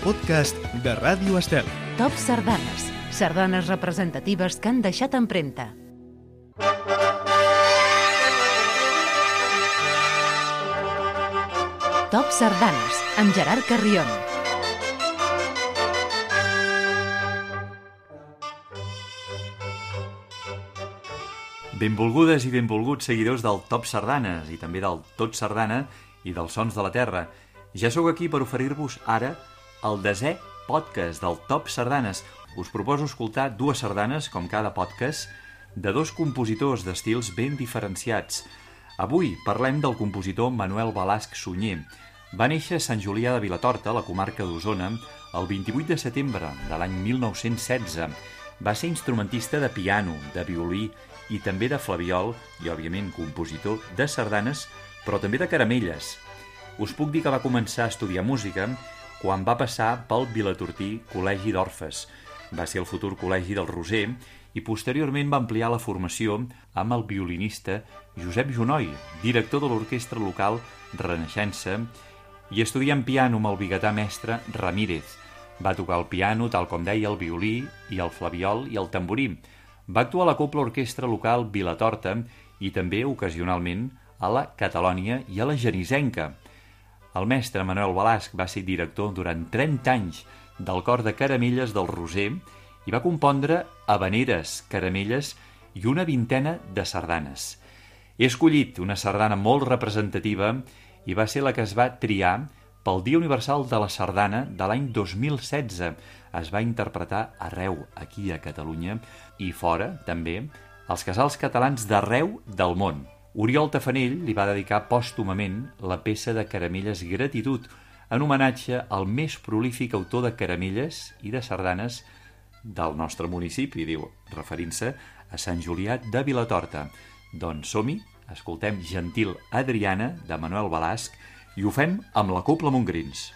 podcast de Ràdio Estel. Top Sardanes. Sardanes representatives que han deixat empremta. Top Sardanes, amb Gerard Carrion. Benvolgudes i benvolguts seguidors del Top Sardanes i també del Tot Sardana i dels Sons de la Terra. Ja sóc aquí per oferir-vos ara el 10è podcast del Top Sardanes. Us proposo escoltar dues sardanes, com cada podcast, de dos compositors d'estils ben diferenciats. Avui parlem del compositor Manuel Balasch Sunyer. Va néixer a Sant Julià de Vilatorta, a la comarca d'Osona, el 28 de setembre de l'any 1916. Va ser instrumentista de piano, de violí i també de flabiol i, òbviament, compositor de sardanes, però també de caramelles. Us puc dir que va començar a estudiar música quan va passar pel Vilatortí Col·legi d'Orfes. Va ser el futur Col·legi del Roser i posteriorment va ampliar la formació amb el violinista Josep Junoy, director de l'orquestra local Renaixença, i estudiant piano amb el biguetà mestre Ramírez. Va tocar el piano, tal com deia, el violí i el flabiol i el tamborí. Va actuar a la Cobla Orquestra local Vilatorta i també, ocasionalment, a la Catalònia i a la Genisenca. El mestre Manuel Balasch va ser director durant 30 anys del cor de caramelles del Roser i va compondre havaneres, caramelles i una vintena de sardanes. He escollit una sardana molt representativa i va ser la que es va triar pel Dia Universal de la Sardana de l'any 2016. Es va interpretar arreu, aquí a Catalunya, i fora, també, als casals catalans d'arreu del món. Oriol Tafanell li va dedicar pòstumament la peça de caramelles Gratitud, en homenatge al més prolífic autor de caramelles i de sardanes del nostre municipi, diu, referint-se a Sant Julià de Vilatorta. Doncs som-hi, escoltem Gentil Adriana, de Manuel Balasch, i ho fem amb la Cobla Montgrins.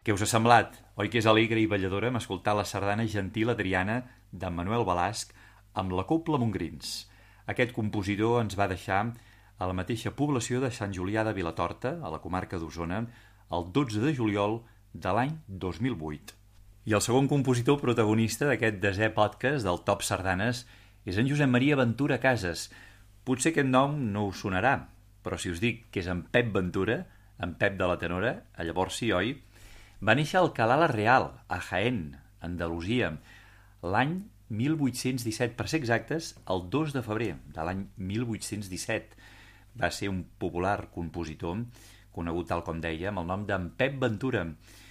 Què us ha semblat? Oi que és alegre i balladora m'escoltar la sardana Gentil Adriana d'en Manuel Balasc amb la Cobla Montgrins. Aquest compositor ens va deixar a la mateixa població de Sant Julià de Vilatorta, a la comarca d'Osona, el 12 de juliol de l'any 2008. I el segon compositor protagonista d'aquest 10è podcast del Top Sardanes és en Josep Maria Ventura Casas. Potser aquest nom no us sonarà, però si us dic que és en Pep Ventura, en Pep de la Tenora, llavors sí, oi? Va néixer a Alcalá la Real, a Jaén, Andalusia, l'any 1817, per ser exactes, el 2 de febrer de l'any 1817. Va ser un popular compositor, conegut tal com deia, amb el nom d'en Pep Ventura.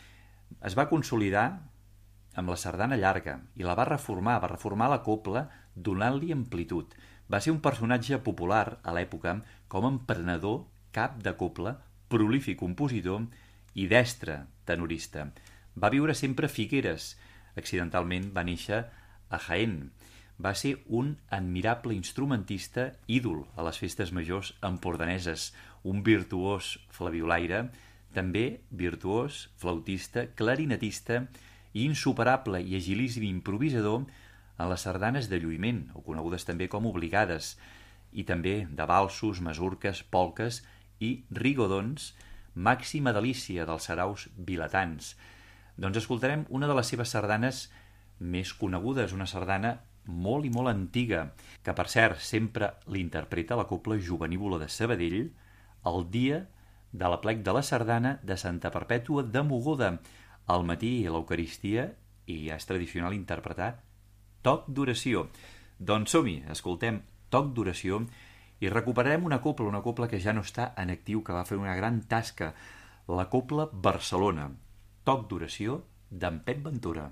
Es va consolidar amb la sardana llarga i la va reformar la cobla donant-li amplitud. Va ser un personatge popular a l'època com a emprenedor, cap de cobla, prolífic compositor i destre tenorista. Va viure sempre a Figueres. Accidentalment va néixer a Jaén. Va ser un admirable instrumentista ídol a les festes majors empordaneses, un virtuós flabiolaire, també virtuós, flautista, clarinetista i insuperable i agilíssim improvisador en les sardanes de lluïment, o conegudes també com obligades, i també de valsos, masurques, polques i rigodons, màxima delícia dels saraus vilatans. Doncs escoltarem una de les seves sardanes més conegudes, una sardana molt i molt antiga, que per cert sempre l'interpreta la Cobla Jovenívola de Sabadell el dia de l'aplec de la sardana de Santa Perpètua de Mogoda, al matí a l'Eucaristia, i ja és tradicional interpretar Toc d'Oració. Doncs som-hi, escoltem Toc d'Oració i recuperarem una cobla que ja no està en actiu, que va fer una gran tasca, la Cobla Barcelona. Toc d'Oració d'en Pep Ventura.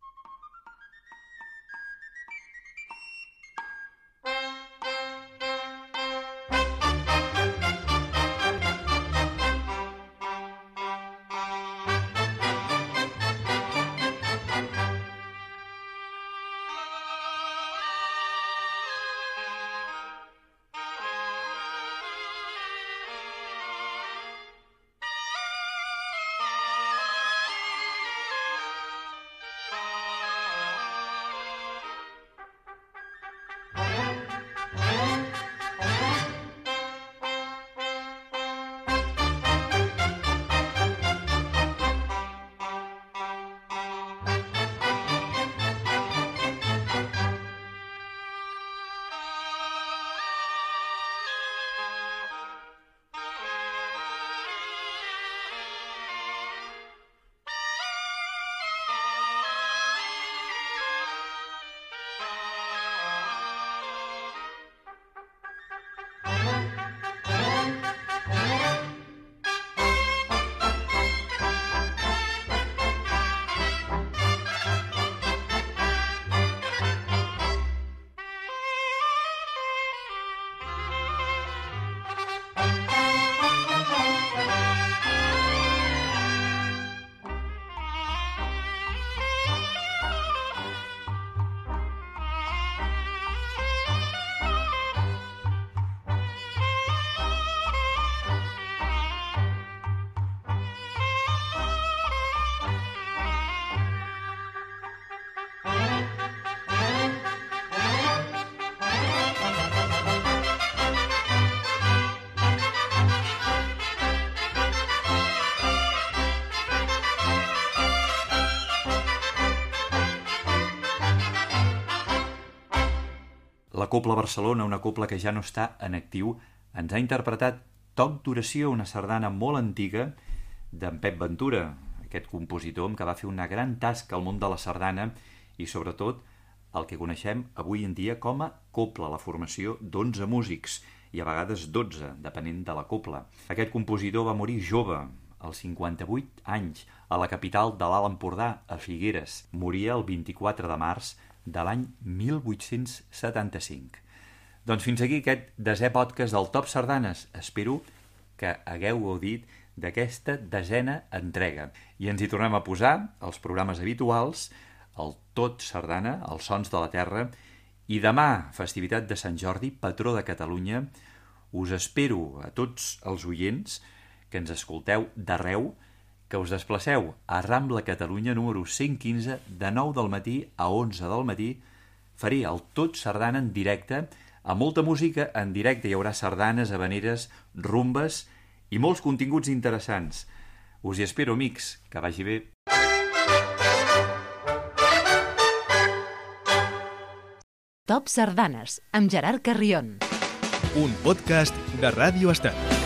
La Cobla Barcelona, una cobla que ja no està en actiu, ens ha interpretat Toc d'Oració, una sardana molt antiga d'en Pep Ventura, aquest compositor que va fer una gran tasca al món de la sardana i sobretot el que coneixem avui en dia com a cobla, la formació d'11 músics i a vegades 12, depenent de la cobla. Aquest compositor va morir jove, als 58 anys, a la capital de l'Alt Empordà, a Figueres. Moria el 24 de març de l'any 1875. Doncs fins aquí aquest 10è podcast del Top Sardanes. Espero que hagueu gaudit d'aquesta 10a entrega. I ens hi tornem a posar els programes habituals, el Tot Sardana, els Sons de la Terra, i demà, festivitat de Sant Jordi, patró de Catalunya, us espero a tots els oients que ens escolteu d'arreu, que us desplaceu a Rambla Catalunya número 115 de 9 del matí a 11 del matí. Faré el Tot Sardana en directe, amb molta música en directe. Hi haurà sardanes, habaneres, rumbes i molts continguts interessants. Us hi espero, amics. Que vagi bé. Top Sardanes, amb Gerard Carrion. Un podcast de Ràdio Estel.